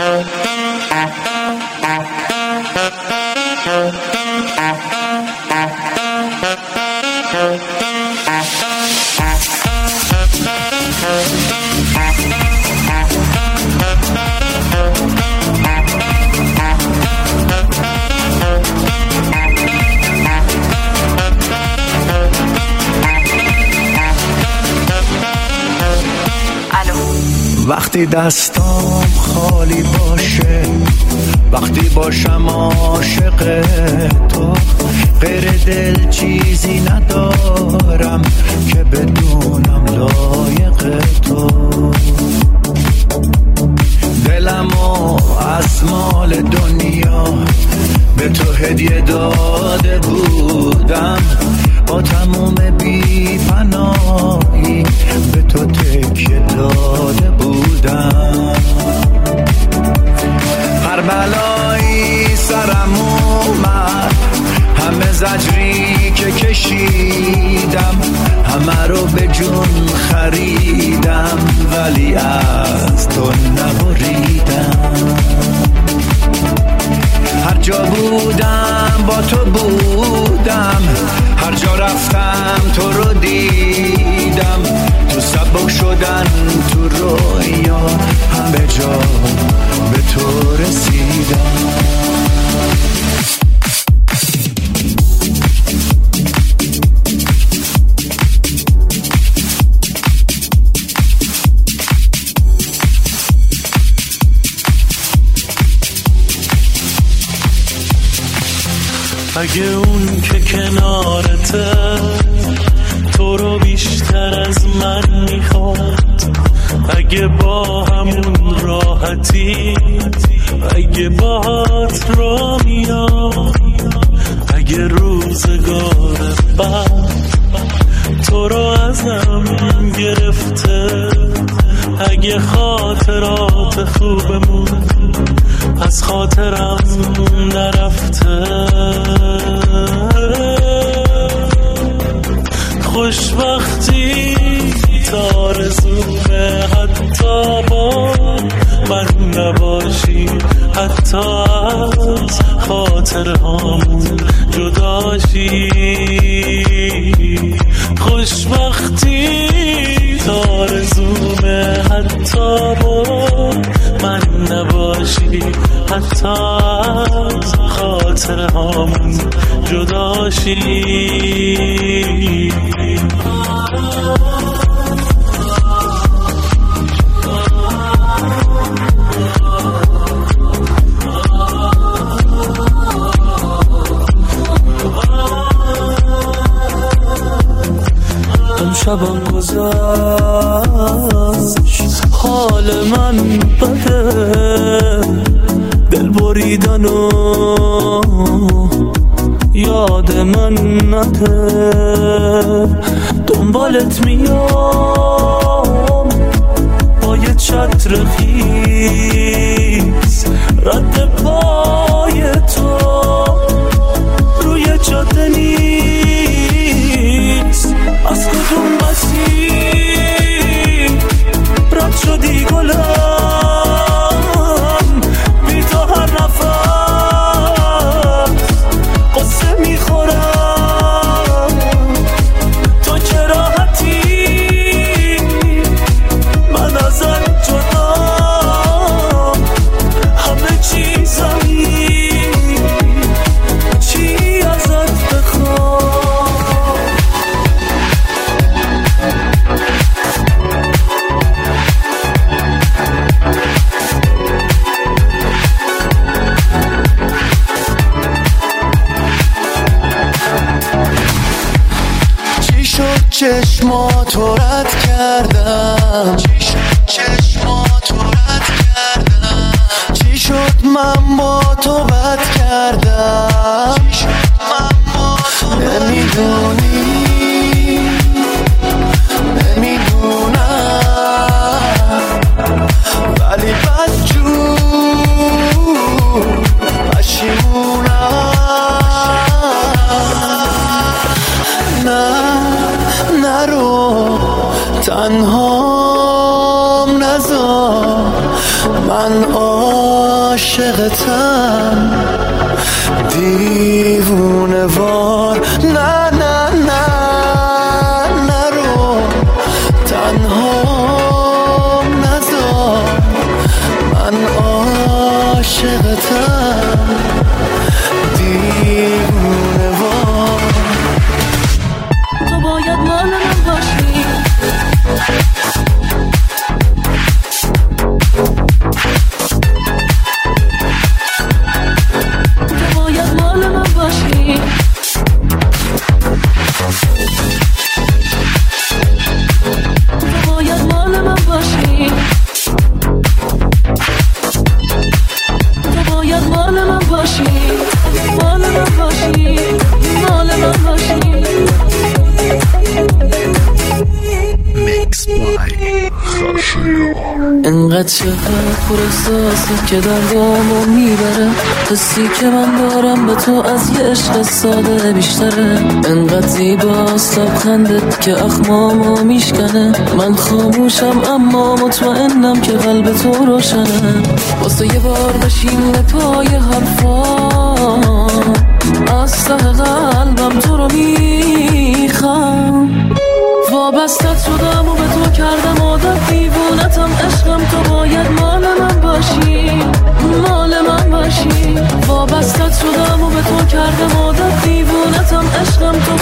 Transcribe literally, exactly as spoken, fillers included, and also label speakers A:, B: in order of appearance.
A: وقتی دستام خالی باشه، وقتی باشم عاشق تو، غیر دل چیزی ندارم که بدونم لایق تو. دلمو از مال دنیا به تو هدیه داده بودم، با تموم بی پناهی به تو تکیه داده بودم. هر بلایی سرم اومد، همه زجری که کشیدم، همه رو به جون خریدم، ولی از تو نبریدم. هر جا بودم با تو بودم، هر جا رفتم تو رو دیدم، تو سبک شدن تو رویا همه جا به تو رسیدم.
B: اگه اون که کنارته تو رو بیشتر از من میخواد، اگه با همون راحتی، اگه باهات را میاد، اگه روزگار بعد تو رو ازم گرفته، اگه خاطرات خوبمون از خاطرم نرفته، خوشبختی تارزومه حتی با من نباشی، حتی از خاطرهامون جداشی. خوشبختی تارزومه حتی با من نباشی، حتی از خاطرهامون جداشی.
C: شبم گذشت حال من بده، دل بریدن و یاد من نده، دنبالت میام با یه چتر خیس، رد پای تو روی جاده نیست. از کدوم مسیر رد شدی گلم، بی تو هر نفس قصه میخورم. تو که راحتی من ازت جدا، همه چیزمی چی ازت بخوام.
A: چشماتو رد کردم، چی شد چشماتو رد کردم، چی شد من با تو بد کردم، چی شد من با تو نمیدونی نمیدونم، ولی بدجور پشیمونم. نه نرو تنهام نذار من آ عاشقتم دیوونه وار. نه نه نه نرو تنها نذار، من عاشقتم دیوونه وار.
C: تو باید مال من باشی، تو باید مال من باشی، تو باید مال من باشی، تو باید مال من باشی، مال من باشی، مال من باشی. انقدر چقدر پر احساسی که دردامو میبره، حسی که من دارم به تو از یه عشق ساده بیشتره. انقدر زیباست لبخندت که اخمامو میشکنه، من خاموشم اما مطمئنم که قلب تو روشنه. واسه یه بار بشین پای حرفام، از ته قلبم تو رو میخوام. وابستت شدم و به تو کردم عادت، دیوونتم عشقم، تو باید مال من باشی، مال من باشی. وابستت شدم و به تو کردم عادت، دیوونتم عشقم، تو